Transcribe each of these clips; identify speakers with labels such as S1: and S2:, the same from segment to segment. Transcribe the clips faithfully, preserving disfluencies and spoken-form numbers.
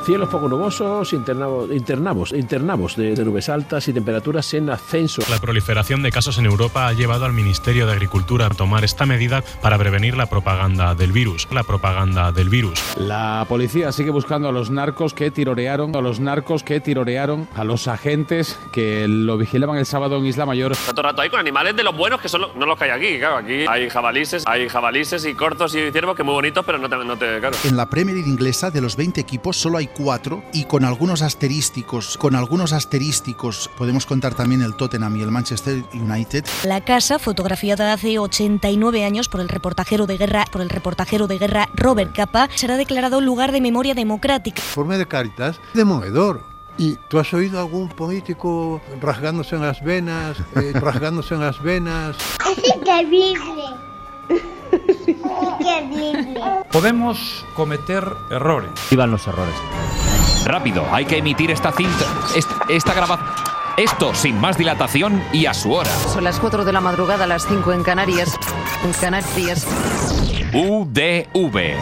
S1: Cielos poco nubosos, internavos, internavos, internavos de, de nubes altas y temperaturas en ascenso.
S2: La proliferación de casos en Europa ha llevado al Ministerio de Agricultura a tomar esta medida para prevenir la propaganda del virus. La propaganda del virus.
S3: La policía sigue buscando a los narcos que tirorearon, a los narcos que tirorearon a los agentes que lo vigilaban el sábado en Isla Mayor.
S4: Está todo el rato ahí con animales de los buenos que son los, no los que hay aquí, claro. Aquí hay jabalises, hay jabalises y corzos y ciervos que muy bonitos, pero no te, no te claro.
S5: En la Premier League inglesa, de los veinte equipos, solo hay cuatro y con algunos asterísticos, con algunos asterísticos podemos contar también el Tottenham y el Manchester United.
S6: La casa, fotografiada hace ochenta y nueve años por el reportajero de guerra, por el reportajero de guerra Robert Capa, será declarado lugar de memoria democrática.
S7: Informe de Cáritas, demoledor. ¿Y tú has oído algún político rasgándose en las venas, eh, rasgándose en las venas?
S8: Es increíble. Increíble.
S9: Podemos cometer errores.
S10: Iban los errores.
S11: Rápido, hay que emitir esta cinta, esta, esta grabación. Esto sin más dilatación y a su hora.
S12: Son las cuatro de la madrugada, las cinco en Canarias. En Canarias.
S11: U D V.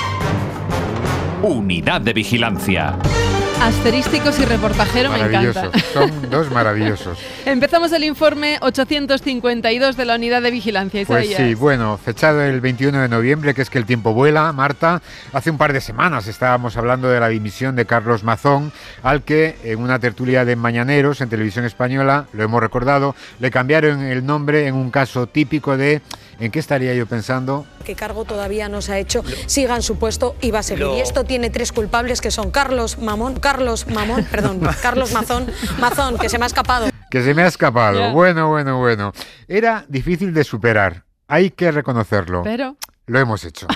S11: Unidad de Vigilancia.
S13: Asterísticos y reportajero me encanta.
S14: Son dos maravillosos.
S13: Empezamos el informe ochocientos cincuenta y dos de la Unidad de Vigilancia.
S14: Pues
S13: Isaías.
S14: sí, bueno, fechado el veintiuno de noviembre, que es que el tiempo vuela, Marta. Hace un par de semanas estábamos hablando de la dimisión de Carlos Mazón, al que en una tertulia de Mañaneros en Televisión Española, lo hemos recordado, le cambiaron el nombre en un caso típico de... ¿En qué estaría yo pensando?
S15: Que cargo todavía no se ha hecho, siga en su puesto y va a seguir.
S14: Lo...
S15: Y esto tiene tres culpables que son Carlos Mamón, Carlos Mamón, perdón, Carlos Mazón, Mazón, que se me ha escapado.
S14: Que se me ha escapado.
S13: Yeah.
S14: Bueno, bueno, bueno. Era difícil de superar. Hay que reconocerlo.
S13: Pero...
S14: Lo hemos hecho.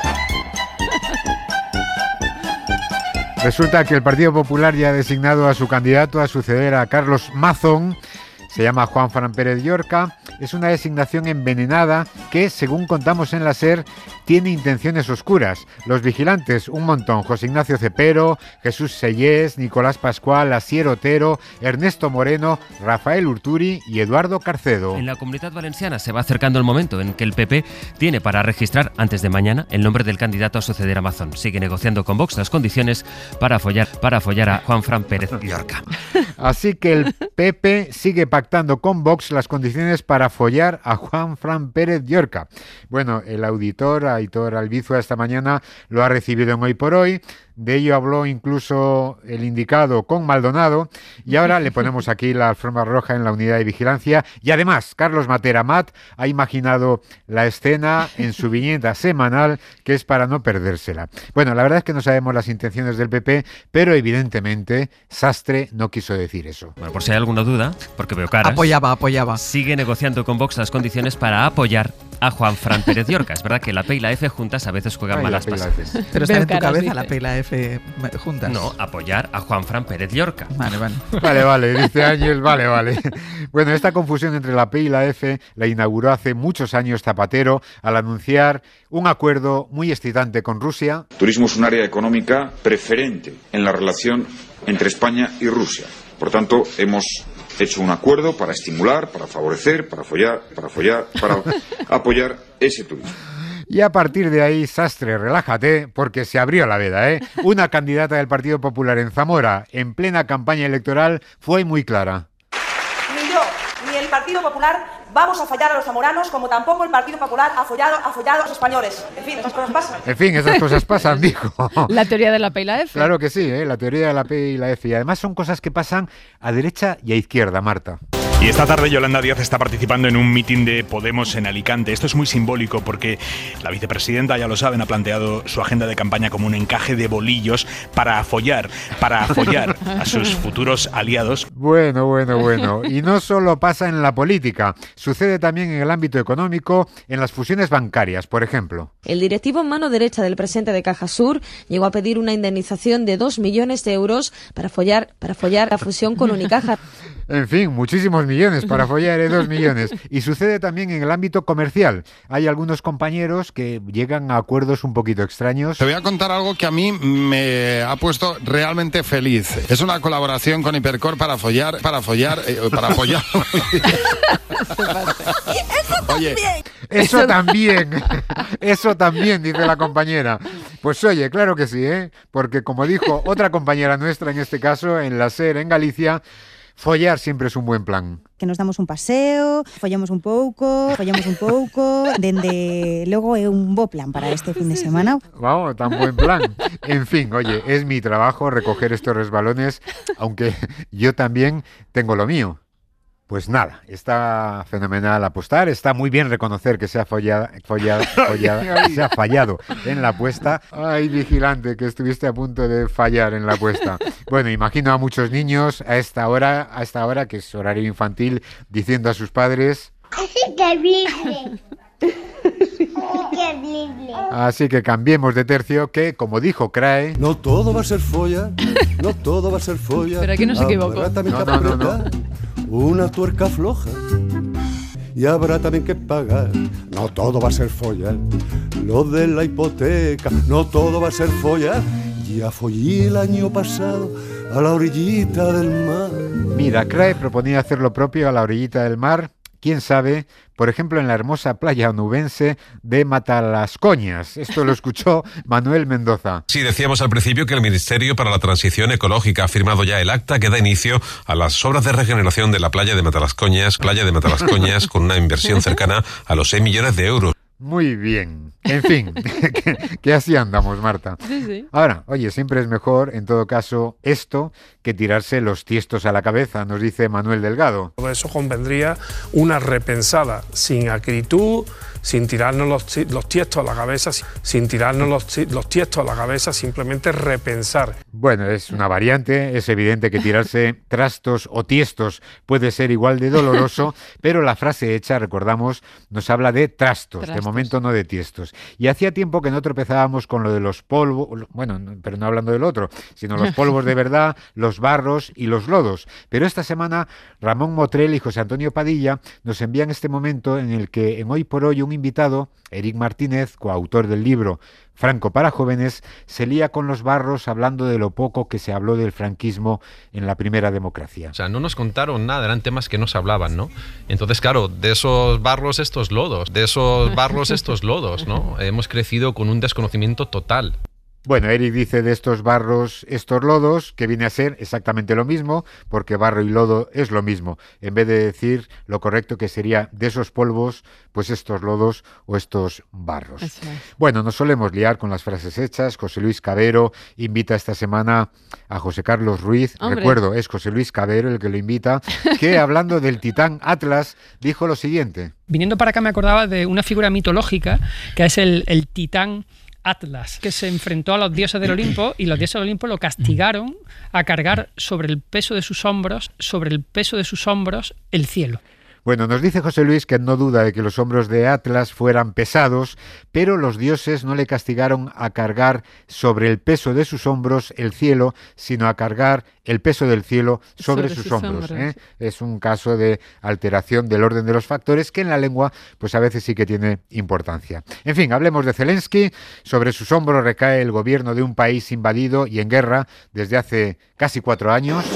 S14: Resulta que el Partido Popular ya ha designado a su candidato a suceder a Carlos Mazón. Se llama Juan Fran Pérez Llorca. Es una designación envenenada que, según contamos en la SER, tiene intenciones oscuras. Los vigilantes, un montón. José Ignacio Cepero, Jesús Sellés, Nicolás Pascual, Asier Otero, Ernesto Moreno, Rafael Urturi y Eduardo Carcedo.
S11: En la Comunidad Valenciana se va acercando el momento en que el P P tiene para registrar, antes de mañana, el nombre del candidato a suceder a Mazón. Sigue negociando con Vox las condiciones para follar, para follar a Juan Fran Pérez Llorca.
S14: Así que el P P sigue pactando con Vox las condiciones para follar a Juan Fran Pérez Llorca. Bueno, el auditor Aitor Albizua esta mañana lo ha recibido en Hoy por Hoy. De ello habló incluso el indicado con Maldonado y ahora le ponemos aquí la alfombra roja en la unidad de vigilancia. Y además, Carlos Matera Mat ha imaginado la escena en su viñeta semanal, que es para no perdérsela. Bueno, la verdad es que no sabemos las intenciones del P P, pero evidentemente Sastre no quiso decir eso.
S11: Bueno, por si hay alguna duda, porque veo caras...
S16: Apoyaba, apoyaba.
S11: Sigue negociando con Vox las condiciones para apoyar a Juan Fran Pérez Llorca. Es verdad que la P y la F juntas a veces juegan
S14: Ay,
S11: malas pasadas.
S16: Pero está en tu cabeza la P y la F juntas.
S11: No, apoyar a Juan Fran Pérez Llorca.
S16: Vale, vale.
S14: Vale, vale, dice Ángel, vale, vale. Bueno, esta confusión entre la P y la F la inauguró hace muchos años Zapatero al anunciar un acuerdo muy excitante con Rusia.
S17: Turismo es un área económica preferente en la relación entre España y Rusia. Por tanto, hemos hecho un acuerdo para estimular, para favorecer, para follar, para follar, para apoyar ese turismo.
S14: Y a partir de ahí, Sastre, relájate, porque se abrió la veda, ¿eh? Una candidata del Partido Popular en Zamora, en plena campaña electoral, fue muy clara.
S18: Ni yo, ni el Partido Popular vamos a fallar a los zamoranos, como tampoco el Partido Popular ha follado, ha follado a los españoles. En fin, esas cosas pasan.
S14: En fin, esas cosas pasan, dijo.
S13: La teoría de la P y la F.
S14: Claro que sí, ¿eh? La teoría de la P y la F. Y además son cosas que pasan a derecha y a izquierda, Marta.
S19: Y esta tarde Yolanda Díaz está participando en un mitin de Podemos en Alicante. Esto es muy simbólico porque la vicepresidenta, ya lo saben, ha planteado su agenda de campaña como un encaje de bolillos para afollar, para afollar a sus futuros aliados.
S14: Bueno, bueno, bueno. Y no solo pasa en la política, sucede también en el ámbito económico, en las fusiones bancarias, por ejemplo.
S15: El directivo en mano derecha del presidente de Cajasur llegó a pedir una indemnización de dos millones de euros para follar, para follar la fusión con Unicaja.
S14: En fin, muchísimos millones para follar, ¿eh? Dos millones. Y sucede también en el ámbito comercial. Hay algunos compañeros que llegan a acuerdos un poquito extraños.
S20: Te voy a contar algo que a mí me ha puesto realmente feliz. Es una colaboración con Hipercor para follar, para follar, eh, para apoyar.
S15: ¡Eso
S20: Oye,
S14: eso también, eso también, dice la compañera. Pues oye, claro que sí, ¿eh? Porque como dijo otra compañera nuestra, en este caso, en la SER, en Galicia, follar siempre es un buen plan.
S10: Que nos damos un paseo, follamos un pouco, follamos un pouco, dende logo é un bo plan para este fin de semana.
S14: Vamos, tan buen plan. En fin, oye, es mi trabajo recoger estos resbalones, aunque yo también tengo lo mío. Pues nada, está fenomenal apostar, está muy bien reconocer que se ha follado, follado, follado, se ha fallado en la apuesta. Ay, vigilante, que estuviste a punto de fallar en la apuesta. Bueno, imagino a muchos niños a esta hora, a esta hora que es horario infantil, diciendo a sus padres:
S8: ¡Es increíble! Increíble.
S14: Así que cambiemos de tercio, que como dijo Crae,
S21: no todo va a ser folla, no todo va a ser folla.
S13: Pero aquí no se equivocó.
S21: Habrá también
S14: no,
S21: que
S14: no, no,
S21: apretar una tuerca floja y habrá también que pagar. No todo va a ser folla, lo de la hipoteca, no todo va a ser folla. Ya follé el año pasado a la orillita del mar.
S14: Mira, Crae proponía hacer lo propio a la orillita del mar. Quién sabe, por ejemplo, en la hermosa playa onubense de Matalascoñas. Esto lo escuchó Manuel Mendoza.
S22: Sí, decíamos al principio que el Ministerio para la Transición Ecológica ha firmado ya el acta que da inicio a las obras de regeneración de la playa de Matalascoñas, playa de Matalascoñas, con una inversión cercana a los seis millones de euros.
S14: Muy bien. En fin, que, que así andamos, Marta.
S13: Sí, sí.
S14: Ahora, oye, siempre es mejor, en todo caso, esto que tirarse los tiestos a la cabeza, nos dice Manuel Delgado.
S23: Por eso convendría una repensada, sin acritud, sin tirarnos los, los tiestos a la cabeza, sin tirarnos los, los tiestos a la cabeza, simplemente repensar.
S14: Bueno, es una variante, es evidente que tirarse trastos o tiestos puede ser igual de doloroso, pero la frase hecha, recordamos, nos habla de trastos, trastos. De momento no de tiestos. Y hacía tiempo que no tropezábamos con lo de los polvos, bueno, pero no hablando del otro, sino los polvos de verdad, los barros y los lodos. Pero esta semana Ramón Motrel y José Antonio Padilla nos envían este momento en el que en Hoy por Hoy un invitado, Eric Martínez, coautor del libro Franco para jóvenes, se lía con los barros hablando de lo poco que se habló del franquismo en la primera democracia.
S24: O sea, no nos contaron nada, eran temas que no se hablaban, ¿no? Entonces, claro, de esos barros estos lodos, de esos barros estos lodos, ¿no? Hemos crecido con un desconocimiento total.
S14: Bueno, Eric dice de estos barros, estos lodos, que viene a ser exactamente lo mismo, porque barro y lodo es lo mismo. En vez de decir lo correcto que sería de esos polvos, pues estos lodos o estos barros. Es. Bueno, nos solemos liar con las frases hechas. José Luis Cabero invita esta semana a José Carlos Ruiz. Hombre. Recuerdo, es José Luis Cabero el que lo invita, que hablando del titán Atlas, dijo lo siguiente.
S25: Viniendo para acá me acordaba de una figura mitológica, que es el, el titán Atlas, que se enfrentó a los dioses del Olimpo y los dioses del Olimpo lo castigaron a cargar sobre el peso de sus hombros, sobre el peso de sus hombros, el cielo.
S14: Bueno, nos dice José Luis que no duda de que los hombros de Atlas fueran pesados, pero los dioses no le castigaron a cargar sobre el peso de sus hombros el cielo, sino a cargar el peso del cielo sobre, sobre sus, sus hombros. hombros. ¿eh? Es un caso de alteración del orden de los factores que en la lengua pues a veces sí que tiene importancia. En fin, hablemos de Zelensky. Sobre sus hombros recae el gobierno de un país invadido y en guerra desde hace casi cuatro años.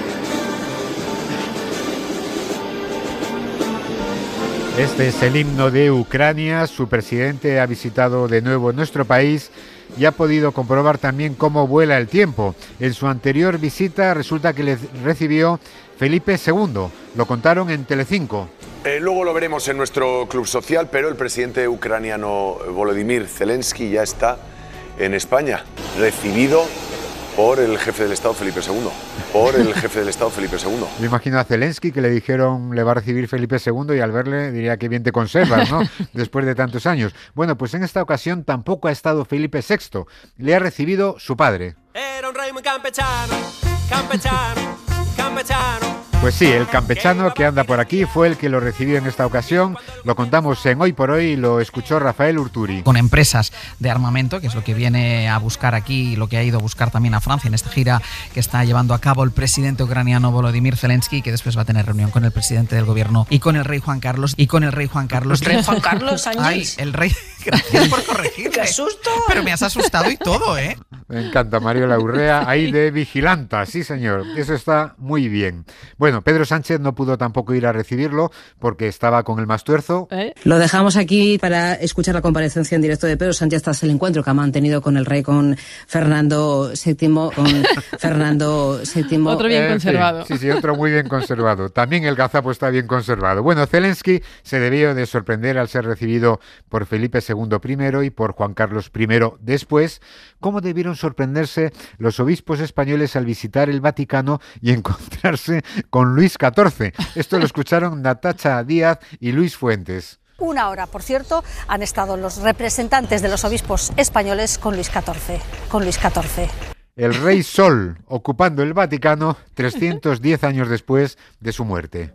S14: Este es el himno de Ucrania. Su presidente ha visitado de nuevo nuestro país y ha podido comprobar también cómo vuela el tiempo. En su anterior visita resulta que le recibió Felipe segundo. Lo contaron en Telecinco.
S26: Eh, luego lo veremos en nuestro club social, pero el presidente ucraniano Volodymyr Zelensky ya está en España, recibido por el jefe del Estado Felipe segundo. Por el jefe del Estado Felipe segundo.
S14: Me imagino a Zelensky que le dijeron le va a recibir Felipe segundo y al verle diría que bien te conservas, ¿no? Después de tantos años. Bueno, pues en esta ocasión tampoco ha estado Felipe sexto. Le ha recibido su padre.
S27: Era un rey muy campechano, campechano, campechano.
S14: Pues sí, el campechano que anda por aquí fue el que lo recibió en esta ocasión. Lo contamos en Hoy por Hoy y lo escuchó Rafael Urturi.
S16: Con empresas de armamento, que es lo que viene a buscar aquí y lo que ha ido a buscar también a Francia en esta gira que está llevando a cabo el presidente ucraniano Volodymyr Zelensky, que después va a tener reunión con el presidente del gobierno y con el rey Juan Carlos. Y con el rey Juan Carlos.
S28: ¿Rey Juan Carlos Áñez?
S16: Ay, el rey... Gracias por corregirme.
S28: ¡Qué susto!
S16: Pero me has asustado y todo, ¿eh?
S14: Me encanta, Mariola Urrea, ahí de vigilanta, sí señor, eso está muy bien. Bueno, Pedro Sánchez no pudo tampoco ir a recibirlo porque estaba con el Mastuerzo.
S1: ¿Eh? Lo dejamos aquí para escuchar la comparecencia en directo de Pedro Sánchez tras el encuentro que ha mantenido con el rey, con Fernando séptimo, con Fernando séptimo.
S13: Otro bien
S14: eh,
S13: conservado.
S14: Sí, sí, otro muy bien conservado. También el gazapo está bien conservado. Bueno, Zelensky se debió de sorprender al ser recibido por Felipe segundo primero y por Juan Carlos primero después, como debieron sorprenderse los obispos españoles al visitar el Vaticano y encontrarse con Luis catorce. Esto lo escucharon Natacha Díaz y Luis Fuentes.
S2: Una hora, por cierto, han estado los representantes de los obispos españoles con Luis catorce. Con Luis catorce.
S14: El rey Sol ocupando el Vaticano trescientos diez años después de su muerte.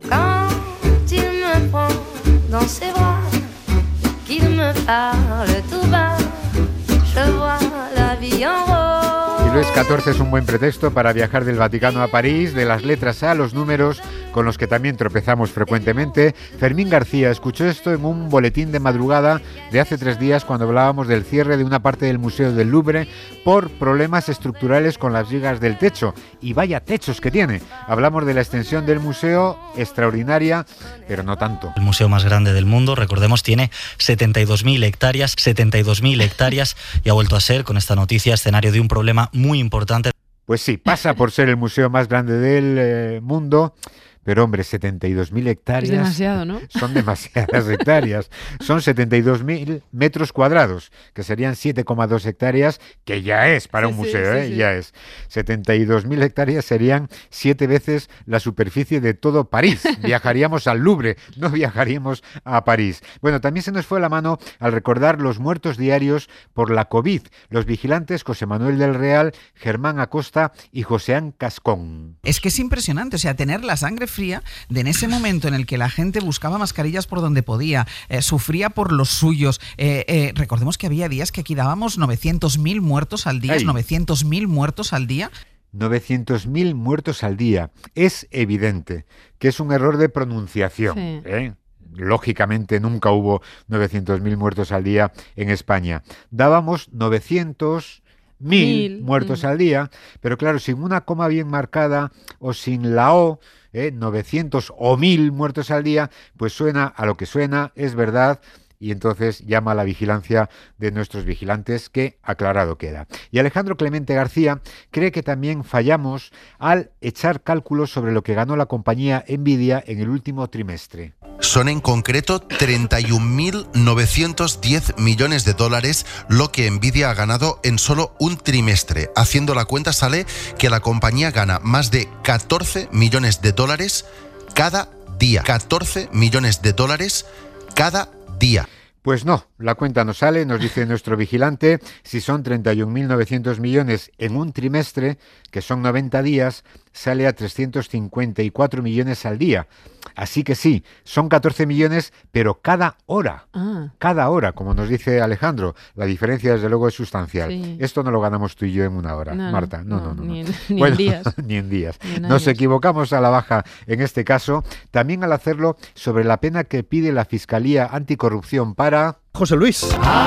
S14: Y Luis catorce es un buen pretexto para viajar del Vaticano a París, de las letras a los números, con los que también tropezamos frecuentemente. Fermín García escuchó esto en un boletín de madrugada de hace tres días cuando hablábamos del cierre de una parte del Museo del Louvre por problemas estructurales con las vigas del techo. Y vaya techos que tiene. Hablamos de la extensión del museo, extraordinaria, pero no tanto.
S3: El museo más grande del mundo, recordemos, tiene setenta y dos mil hectáreas, setenta y dos mil hectáreas, y ha vuelto a ser, con esta noticia, escenario de un problema muy importante.
S14: Pues sí, pasa por ser el museo más grande del eh, mundo, pero hombre, setenta y dos mil hectáreas...
S13: Es demasiado, ¿no?
S14: Son demasiadas hectáreas. Son setenta y dos mil metros cuadrados, que serían siete coma dos hectáreas, que ya es para sí, un museo, sí, ¿eh? Sí, sí. Ya es. setenta y dos mil hectáreas serían siete veces la superficie de todo París. Viajaríamos al Louvre, no viajaríamos a París. Bueno, también se nos fue la mano al recordar los muertos diarios por la COVID. Los vigilantes José Manuel del Real, Germán Acosta y Joséán Cascón.
S16: Es que es impresionante, o sea, tener la sangre fría de en ese momento en el que la gente buscaba mascarillas por donde podía, eh, sufría por los suyos. Eh, eh, recordemos que había días que aquí dábamos novecientos mil muertos al día, novecientos mil muertos al día.
S14: novecientos mil muertos al día. Es evidente que es un error de pronunciación, sí. ¿eh? Lógicamente nunca hubo novecientos mil muertos al día en España. Dábamos novecientos mil muertos mm. al día, pero claro, sin una coma bien marcada o sin la O, ¿eh? novecientos o mil muertos al día, pues suena a lo que suena, es verdad, y entonces llama a la vigilancia de nuestros vigilantes, que aclarado queda. Y Alejandro Clemente García cree que también fallamos al echar cálculos sobre lo que ganó la compañía Nvidia en el último trimestre.
S4: Son en concreto treinta y un mil novecientos diez millones de dólares lo que Nvidia ha ganado en solo un trimestre. Haciendo la cuenta sale que la compañía gana más de catorce millones de dólares cada día. catorce millones de dólares cada día.
S14: Pues no, la cuenta no sale, nos dice nuestro vigilante. Si son treinta y un mil novecientos millones en un trimestre, que son noventa días, sale a trescientos cincuenta y cuatro millones al día. Así que sí, son catorce millones, pero cada hora. Ah. Cada hora, como nos dice Alejandro. La diferencia, desde luego, es sustancial. Sí. Esto no lo ganamos tú y yo en una hora, no, Marta. No, no, no. no,
S13: Ni,
S14: no.
S13: En, ni
S14: bueno,
S13: en días.
S14: Ni en días.
S13: Ni en
S14: Nos equivocamos a la baja en este caso, también al hacerlo sobre la pena que pide la Fiscalía Anticorrupción para...
S5: José Luis.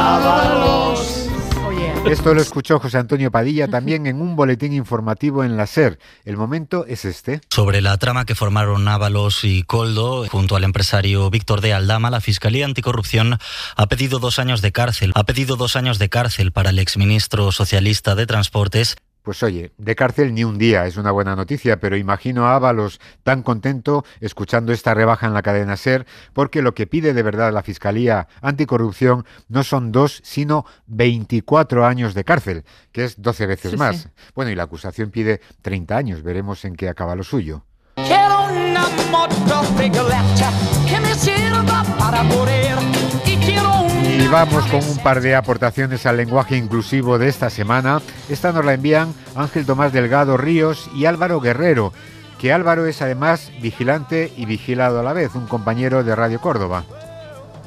S13: ¡Ábalos!
S14: Esto lo escuchó José Antonio Padilla también en un boletín informativo en la SER. El momento es este.
S3: Sobre la trama que formaron Ábalos y Koldo junto al empresario Víctor de Aldama, la Fiscalía Anticorrupción ha pedido dos años de cárcel. Ha pedido dos años de cárcel para el exministro socialista de Transportes.
S14: Pues oye, de cárcel ni un día, es una buena noticia, pero imagino a Ábalos tan contento escuchando esta rebaja en la cadena SER, porque lo que pide de verdad la Fiscalía Anticorrupción no son dos, sino veinticuatro años de cárcel, que es doce veces sí, más. Sí. Bueno, y la acusación pide treinta años, veremos en qué acaba lo suyo.
S27: Quiero una motocicleta que me sirva para morir y quiero un...
S14: Y vamos con un par de aportaciones al lenguaje inclusivo de esta semana. Esta nos la envían Ángel Tomás Delgado Ríos y Álvaro Guerrero, que Álvaro es además vigilante y vigilado a la vez, un compañero de Radio Córdoba.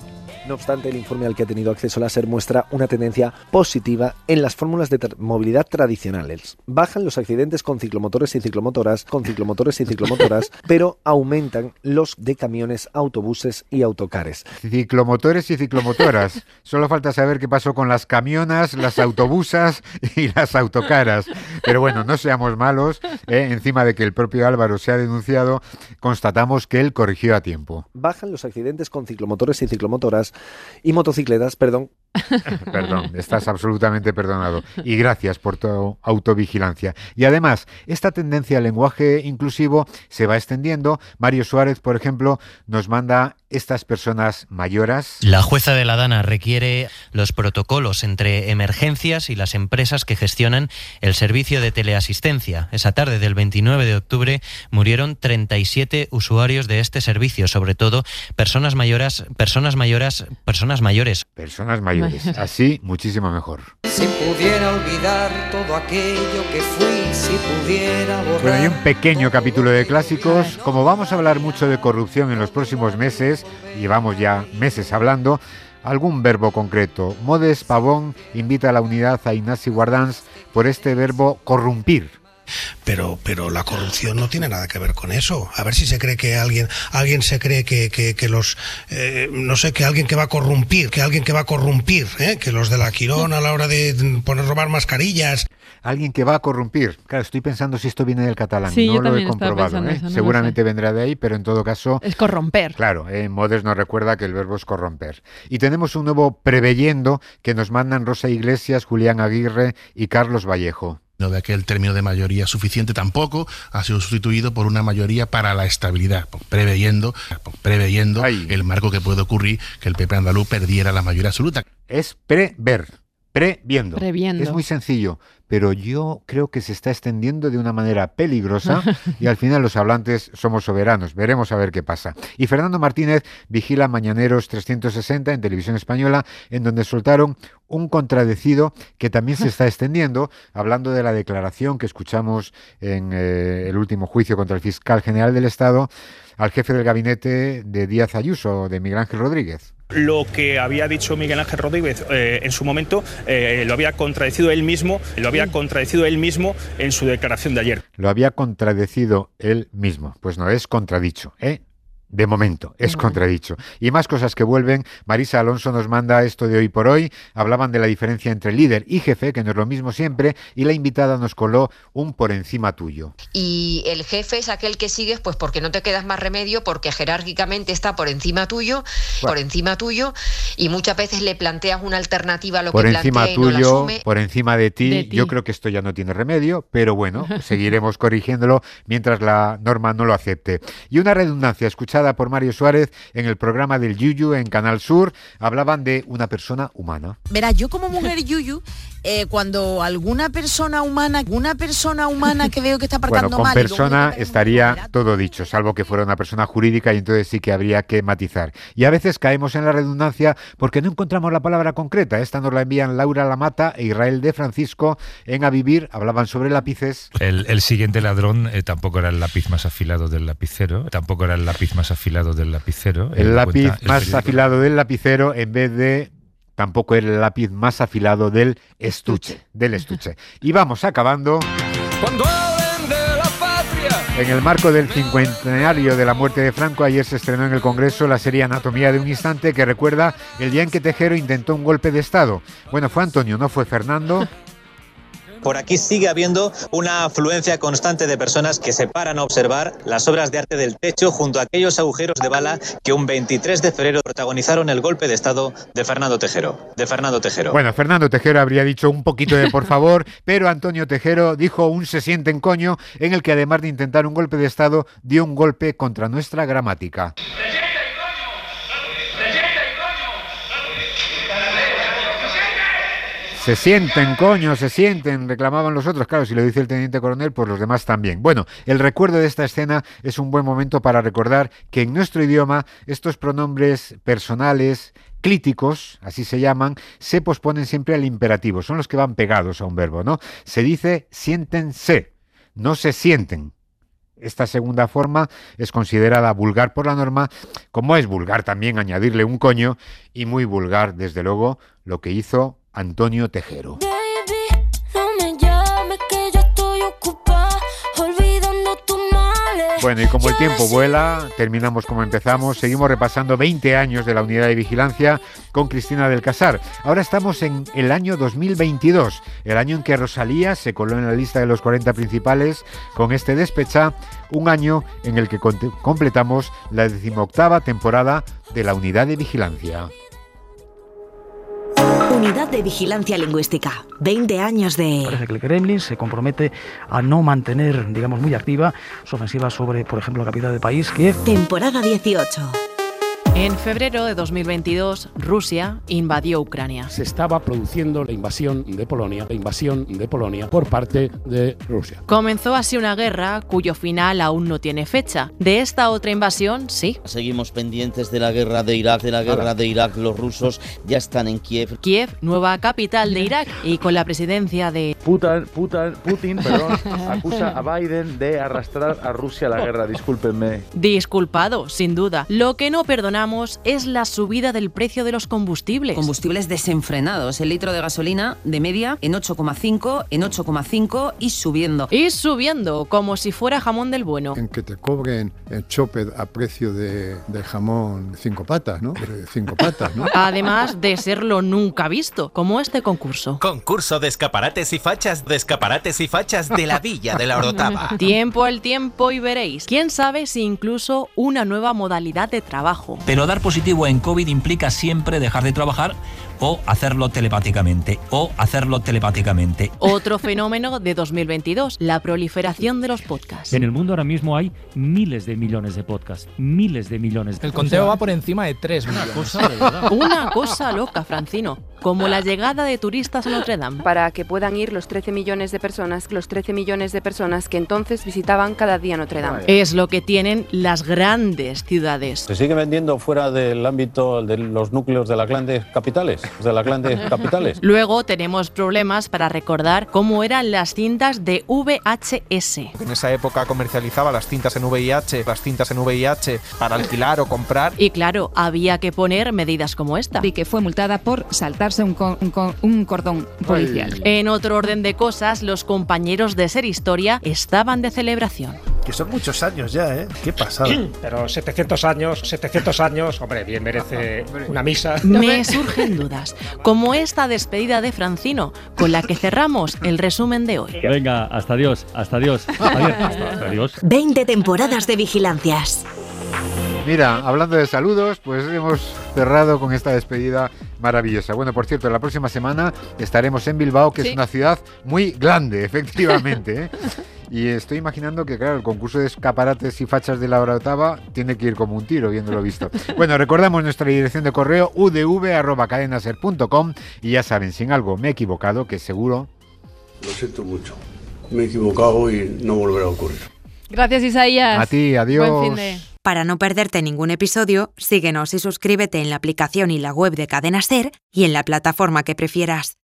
S5: No obstante, el informe al que ha tenido acceso la SER muestra una tendencia positiva en las fórmulas de tra- movilidad tradicionales. Bajan los accidentes con ciclomotores y ciclomotoras, con ciclomotores y ciclomotoras, pero aumentan los de camiones, autobuses y autocares.
S14: Ciclomotores y ciclomotoras. Solo falta saber qué pasó con las camionas, las autobusas y las autocaras. Pero bueno, no seamos malos, ¿eh? Encima de que el propio Álvaro se ha denunciado, constatamos que él corrigió a tiempo.
S5: Bajan los accidentes con ciclomotores y ciclomotoras y motocicletas, perdón.
S14: Perdón, estás absolutamente perdonado. Y gracias por tu autovigilancia. Y además, esta tendencia al lenguaje inclusivo se va extendiendo. Mario Suárez, por ejemplo, nos manda estas personas mayoras.
S6: La jueza de la Dana requiere los protocolos entre emergencias y las empresas que gestionan el servicio de teleasistencia. Esa tarde del veintinueve de octubre murieron treinta y siete usuarios de este servicio, sobre todo personas mayores, personas mayores, personas mayores.
S14: Personas mayores. Así, muchísimo mejor.
S27: Si pudiera olvidar todo aquello que fui, si pudiera borrar.
S14: Bueno, hay un pequeño capítulo de clásicos. Como vamos a hablar mucho de corrupción en los próximos meses, llevamos ya meses hablando, algún verbo concreto. Modes Pavón invita a la unidad a Ignasi Guardans por este verbo corrumpir.
S7: Pero, pero la corrupción no tiene nada que ver con eso. A ver si se cree que alguien, alguien se cree que, que, que los, eh, no sé, que alguien que va a corrompir, que alguien que va a corrompir, ¿eh? Que los de la Quirón a la hora de poner robar mascarillas.
S14: Alguien que va a corrompir. Claro, estoy pensando si esto viene del catalán.
S13: Sí,
S14: no
S13: yo
S14: lo he
S13: también estaba
S14: comprobado.
S13: pensando
S14: ¿eh?
S13: eso, no
S14: Seguramente
S13: lo sé.
S14: vendrá de ahí, pero en todo caso...
S13: Es corromper.
S14: Claro, en Modes nos recuerda que el verbo es corromper. Y tenemos un nuevo preveyendo que nos mandan Rosa Iglesias, Julián Aguirre y Carlos Vallejo.
S9: No de aquel término de mayoría suficiente tampoco ha sido sustituido por una mayoría para la estabilidad, preveyendo, preveyendo el marco que puede ocurrir que el P P andaluz perdiera la mayoría absoluta.
S14: Es prever, previendo.
S13: Previendo.
S14: Es muy sencillo, pero yo creo que se está extendiendo de una manera peligrosa y al final los hablantes somos soberanos. Veremos a ver qué pasa. Y Fernando Martínez vigila Mañaneros trescientos sesenta en Televisión Española, en donde soltaron un contradecido que también se está extendiendo, hablando de la declaración que escuchamos en eh, el último juicio contra el fiscal general del Estado al jefe del gabinete de Díaz Ayuso, de Miguel Ángel Rodríguez.
S11: Lo que había dicho Miguel Ángel Rodríguez eh, en su momento eh, lo había contradecido él mismo, lo había contradecido él mismo en su declaración de ayer.
S14: Lo había contradecido él mismo. Pues no, es contradicho, ¿eh? De momento, es contradicho. Y más cosas que vuelven. Marisa Alonso nos manda esto de Hoy por Hoy. Hablaban de la diferencia entre líder y jefe, que no es lo mismo siempre, y la invitada nos coló un por encima tuyo.
S12: Y el jefe es aquel que sigues pues porque no te quedas más remedio, porque jerárquicamente está por encima tuyo, bueno. por encima tuyo, y muchas veces le planteas una alternativa a lo
S14: por
S12: que
S14: encima
S12: plantea y no la
S14: tuyo,
S12: asume.
S14: Por encima de ti.
S12: De ti.
S14: Yo creo que esto ya no tiene remedio, pero bueno, seguiremos corrigiéndolo mientras la norma no lo acepte. Y una redundancia, escuchada por Mario Suárez en el programa del Yuyu en Canal Sur, hablaban de una persona humana.
S17: Verá, yo como mujer Yuyu, eh, cuando alguna persona humana, una persona humana que veo que está aparcando
S14: Bueno, con
S17: mal...
S14: persona estaría todo dicho, salvo que fuera una persona jurídica y entonces sí que habría que matizar. Y a veces caemos en la redundancia porque no encontramos la palabra concreta. Esta nos la envían Laura Lamata e Israel de Francisco en A Vivir. Hablaban sobre lápices.
S28: El, el siguiente ladrón eh, tampoco era el lápiz más afilado del lapicero, tampoco era el lápiz más afilado del lapicero.
S14: El lápiz
S28: el
S14: más
S28: periódico.
S14: afilado del lapicero en vez de... Tampoco era el lápiz más afilado del estuche, del estuche. Y vamos acabando.
S27: Cuando hablen de la patria.
S14: En el marco del cincuentenario de la muerte de Franco, ayer se estrenó en el Congreso la serie Anatomía de un instante, que recuerda el día en que Tejero intentó un golpe de Estado. Bueno, fue Antonio, no fue Fernando.
S29: Por aquí sigue habiendo una afluencia constante de personas que se paran a observar las obras de arte del techo junto a aquellos agujeros de bala que un veintitrés de febrero protagonizaron el golpe de Estado de Fernando Tejero. De Fernando Tejero.
S14: Bueno, Fernando Tejero habría dicho un poquito de por favor, pero Antonio Tejero dijo un se sienten coño, en el que además de intentar un golpe de Estado, dio un golpe contra nuestra gramática. Se sienten, coño, se sienten, reclamaban los otros. Claro, si lo dice el teniente coronel, pues los demás también. Bueno, el recuerdo de esta escena es un buen momento para recordar que en nuestro idioma estos pronombres personales, clíticos, así se llaman, se posponen siempre al imperativo. Son los que van pegados a un verbo, ¿no? Se dice siéntense, no se sienten. Esta segunda forma es considerada vulgar por la norma, como es vulgar también añadirle un coño, y muy vulgar, desde luego, lo que hizo Antonio Tejero. Bueno, y como el tiempo vuela, terminamos como empezamos, seguimos repasando veinte años de la Unidad de Vigilancia con Cristina del Casar. Ahora estamos en el año dos mil veintidós, el año en que Rosalía se coló en la lista de los cuarenta principales con este Despechá, un año en el que completamos la decimoctava temporada de la Unidad de Vigilancia.
S8: Unidad de Vigilancia Lingüística. veinte años de...
S10: Parece que el Kremlin se compromete a no mantener, digamos, muy activa su ofensiva sobre, por ejemplo, la capital del país, Kiev.
S8: Temporada dieciocho.
S15: En febrero de dos mil veintidós, Rusia invadió Ucrania.
S18: Se estaba produciendo la invasión de Polonia, la invasión de Polonia por parte de Rusia.
S15: Comenzó así una guerra cuyo final aún no tiene fecha. De esta otra invasión, sí.
S19: Seguimos pendientes de la guerra de Irak, de la guerra Ahora. de Irak. Los rusos ya están en Kiev.
S15: Kiev, nueva capital de Irak, y con la presidencia de...
S20: Putin, Putin, Putin perdón, acusa a Biden de arrastrar a Rusia a la guerra, discúlpenme.
S15: Disculpado, sin duda. Lo que no perdonamos es la subida del precio de los combustibles.
S1: Combustibles desenfrenados. El litro de gasolina de media en ocho coma cinco, en ocho coma cinco y subiendo.
S15: Y subiendo, como si fuera jamón del bueno.
S21: En que te cobren el chope a precio de, de jamón cinco patas, ¿no? De cinco patas, ¿no?
S15: Además de serlo nunca visto, como este concurso.
S22: Concurso de escaparates y fachas, de escaparates y fachas de la Villa de la Orotava.
S15: Tiempo al tiempo y veréis. Quién sabe si incluso una nueva modalidad de trabajo.
S23: Pero dar positivo en COVID implica siempre dejar de trabajar o hacerlo telepáticamente, o hacerlo telepáticamente.
S15: Otro fenómeno de dos mil veintidós, la proliferación de los podcasts.
S30: En el mundo ahora mismo hay miles de millones de podcasts, miles de millones.
S31: El conteo va por encima de tres millones.
S30: Una cosa, de verdad.
S15: Una cosa loca, Francino, como la llegada de turistas a Notre Dame.
S32: Para que puedan ir los trece millones de personas, los trece millones de personas que entonces visitaban cada día Notre Dame.
S15: Es lo que tienen las grandes ciudades.
S33: Se sigue vendiendo fuera del ámbito de los núcleos de las grandes capitales. de las grandes capitales.
S15: Luego tenemos problemas para recordar cómo eran las cintas de V H S.
S31: En esa época comercializaba las cintas en V I H, las cintas en V I H para alquilar o comprar.
S15: Y claro, había que poner medidas como esta.
S34: Y que fue multada por saltarse un, con, un, un cordón policial.
S15: Ay. En otro orden de cosas, los compañeros de Ser Historia estaban de celebración.
S35: Que son muchos años ya, ¿eh? Qué pasada.
S36: Pero setecientos años, setecientos años, hombre, bien merece una misa.
S15: Me surgen dudas, como esta despedida de Francino, con la que cerramos el resumen de hoy.
S30: Venga, hasta Dios, hasta Dios. Adiós, hasta Dios.
S8: veinte temporadas de vigilancias.
S14: Mira, hablando de saludos, pues hemos cerrado con esta despedida maravillosa. Bueno, por cierto, la próxima semana estaremos en Bilbao, que sí. es una ciudad muy grande, efectivamente, ¿eh? Y estoy imaginando que, claro, el concurso de escaparates y fachas de la Orotava tiene que ir como un tiro, viéndolo visto. Bueno, recordamos nuestra dirección de correo u d v arroba cadenaser punto com y ya saben, si en algo me he equivocado, que seguro...
S26: Lo siento mucho. Me he equivocado y no volverá a ocurrir.
S13: Gracias, Isaías.
S14: A ti, adiós.
S13: Buen fin de...
S8: Para no perderte ningún episodio, síguenos y suscríbete en la aplicación y la web de Cadena Ser y en la plataforma que prefieras.